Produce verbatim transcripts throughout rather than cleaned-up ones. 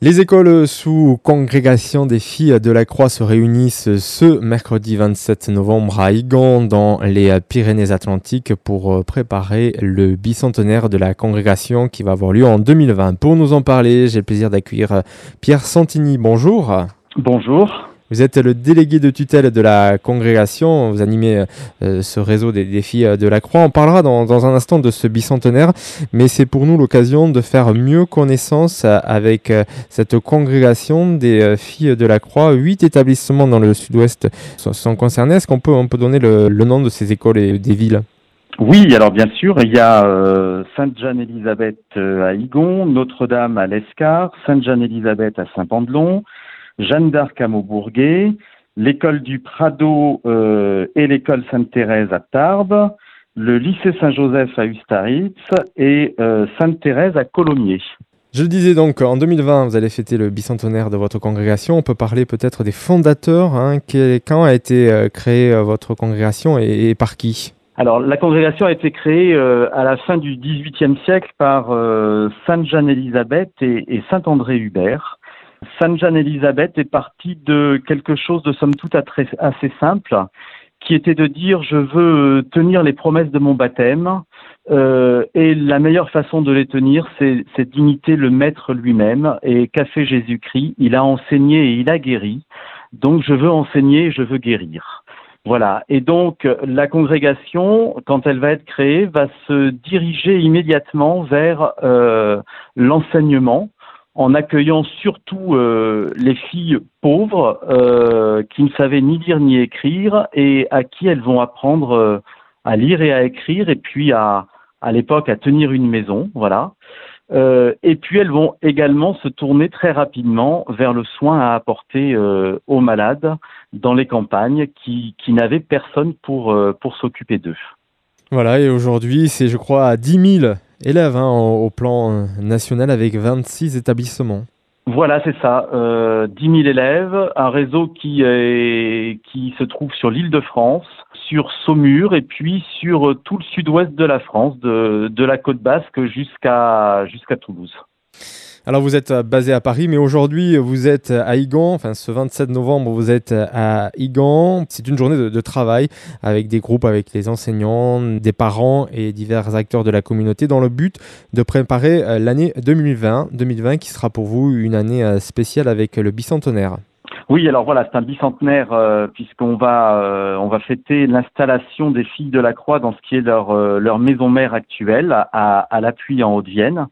Les écoles sous congrégation des filles de la Croix se réunissent ce mercredi vingt-sept novembre à Igan dans les Pyrénées-Atlantiques pour préparer le bicentenaire de la congrégation qui va avoir lieu en deux mille vingt. Pour nous en parler, j'ai le plaisir d'accueillir Pierre Santini. Bonjour. Bonjour. Vous êtes le délégué de tutelle de la congrégation, vous animez euh, ce réseau des, des filles de la Croix. On parlera dans, dans un instant de ce bicentenaire, mais c'est pour nous l'occasion de faire mieux connaissance avec euh, cette congrégation des euh, filles de la Croix. Huit établissements dans le sud-ouest sont, sont concernés. Est-ce qu'on peut, on peut donner le, le nom de ces écoles et des villes ? Oui, alors bien sûr, il y a euh, Sainte-Jeanne-Élisabeth euh, à Igon, Notre-Dame à l'Escar, Sainte-Jeanne-Élisabeth à Saint-Pandelon, Jeanne d'Arc à Maubourguet, l'école du Prado euh, et l'école Sainte-Thérèse à Tarbes, le lycée Saint-Joseph à Ustaritz et euh, Sainte-Thérèse à Colomiers. Je le disais donc, en deux mille vingt, vous allez fêter le bicentenaire de votre congrégation. On peut parler peut-être des fondateurs. Hein. Quand a été euh, créée euh, votre congrégation et, et par qui ? Alors, la congrégation a été créée euh, à la fin du dix-huitième siècle par euh, Sainte Jeanne-Élisabeth et, et Saint André Hubert. Sainte Jeanne-Élisabeth est partie de quelque chose de somme toute assez simple, qui était de dire je veux tenir les promesses de mon baptême, euh, et la meilleure façon de les tenir, c'est, c'est d'imiter le Maître lui-même. Et qu'a fait Jésus-Christ ? Il a enseigné et il a guéri. Donc je veux enseigner et je veux guérir. Voilà. Et donc la congrégation, quand elle va être créée, va se diriger immédiatement vers euh, l'enseignement, en accueillant surtout euh, les filles pauvres euh, qui ne savaient ni lire ni écrire et à qui elles vont apprendre euh, à lire et à écrire et puis à, à l'époque à tenir une maison, voilà. Euh, et puis elles vont également se tourner très rapidement vers le soin à apporter euh, aux malades dans les campagnes qui, qui n'avaient personne pour, euh, pour s'occuper d'eux. Voilà, et aujourd'hui, c'est je crois à dix mille élèves hein, au, au plan national avec vingt-six établissements. Voilà, c'est ça. Euh, dix mille élèves, un réseau qui, est, qui se trouve sur l'île de France, sur Saumur et puis sur tout le sud-ouest de la France, de, de la côte basque jusqu'à, jusqu'à Toulouse. Alors vous êtes basé à Paris, mais aujourd'hui vous êtes à Igan, enfin ce vingt-sept novembre vous êtes à Igan. C'est une journée de, de travail avec des groupes, avec les enseignants, des parents et divers acteurs de la communauté dans le but de préparer l'année deux mille vingt, deux mille vingt qui sera pour vous une année spéciale avec le bicentenaire. Oui, alors voilà, c'est un bicentenaire euh, puisqu'on va euh, on va fêter l'installation des filles de la Croix dans ce qui est leur euh, leur maison mère actuelle à, à l'Appui en Haute-Vienne.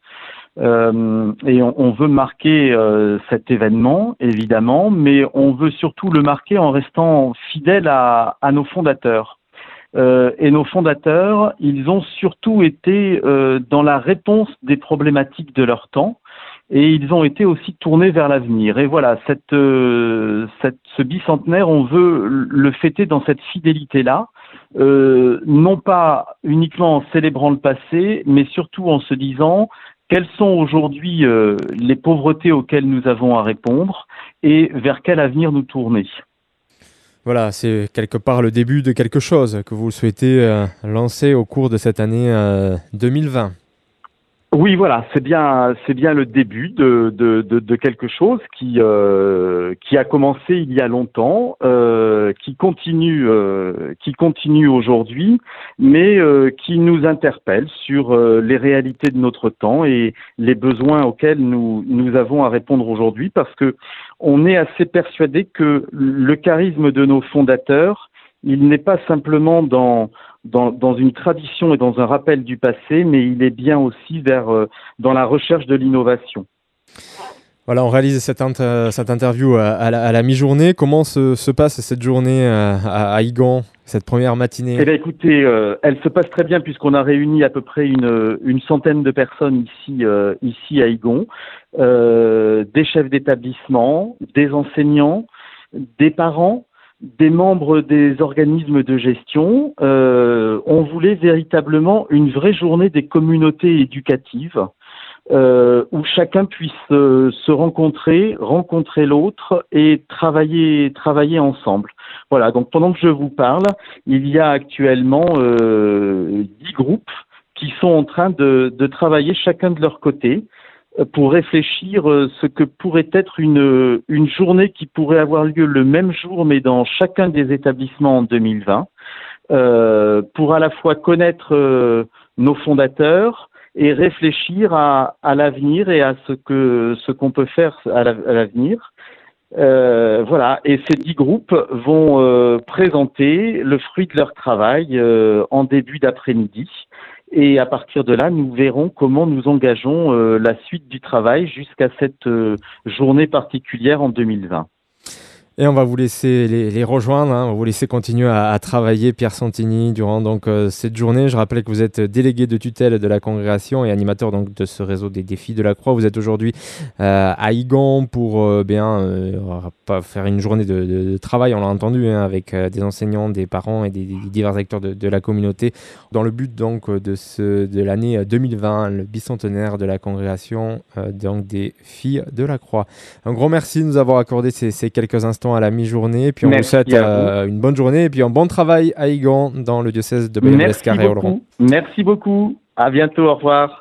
Euh, et on, on veut marquer euh, cet événement, évidemment, mais on veut surtout le marquer en restant fidèle à, à nos fondateurs. Euh, et nos fondateurs, ils ont surtout été euh, dans la réponse des problématiques de leur temps, et ils ont été aussi tournés vers l'avenir. Et voilà, cette, euh, cette, ce bicentenaire, on veut le fêter dans cette fidélité-là, euh, non pas uniquement en célébrant le passé, mais surtout en se disant quelles sont aujourd'hui euh, les pauvretés auxquelles nous avons à répondre et vers quel avenir nous tourner. Voilà, c'est quelque part le début de quelque chose que vous souhaitez euh, lancer au cours de cette année euh, deux mille vingt. Oui, voilà, c'est bien, c'est bien le début de, de, de, de quelque chose qui, euh, qui a commencé il y a longtemps, euh, qui continue, euh, qui continue aujourd'hui, mais euh, qui nous interpelle sur euh, les réalités de notre temps et les besoins auxquels nous, nous avons à répondre aujourd'hui, parce que on est assez persuadé que le charisme de nos fondateurs, il n'est pas simplement dans Dans, dans une tradition et dans un rappel du passé, mais il est bien aussi vers, euh, dans la recherche de l'innovation. Voilà, on réalise cette, inter- cette interview à, à, la, à la mi-journée. Comment se, se passe cette journée à, à, à Igan, cette première matinée ? Eh bien, écoutez, euh, elle se passe très bien puisqu'on a réuni à peu près une, une centaine de personnes ici, euh, ici à Igon, euh, des chefs d'établissement, des enseignants, des parents, des membres des organismes de gestion. Euh, on voulait véritablement une vraie journée des communautés éducatives euh, où chacun puisse euh, se rencontrer, rencontrer l'autre et travailler, travailler ensemble. Voilà, donc pendant que je vous parle, il y a actuellement euh, dix groupes qui sont en train de, de travailler chacun de leur côté pour réfléchir ce que pourrait être une, une journée qui pourrait avoir lieu le même jour, mais dans chacun des établissements en deux mille vingt, euh, pour à la fois connaître euh, nos fondateurs et réfléchir à, à l'avenir et à ce que ce qu'on peut faire à l'avenir. Euh, voilà, et ces dix groupes vont euh, présenter le fruit de leur travail euh, en début d'après-midi. Et à partir de là, nous verrons comment nous engageons euh, la suite du travail jusqu'à cette euh, journée particulière en deux mille vingt. Et on va vous laisser les, les rejoindre, hein. On va vous laisser continuer à, à travailler, Pierre Santini, durant donc euh, cette journée. Je rappelle que vous êtes délégué de tutelle de la congrégation et animateur donc de ce réseau des défis de la croix. Vous êtes aujourd'hui euh, à Igan pour euh, bien euh, pas faire une journée de, de, de travail, on l'a entendu, hein, avec euh, des enseignants, des parents et des, des divers acteurs de, de la communauté, dans le but donc de ce de l'année deux mille vingt, le bicentenaire de la congrégation euh, donc des filles de la croix. Un gros merci de nous avoir accordé ces, ces quelques instants à la mi-journée, puis on Merci vous souhaite euh, une bonne journée et puis un bon travail à Igan dans le diocèse de Bayonne-Lescar et Oloron. Merci beaucoup, à bientôt, au revoir.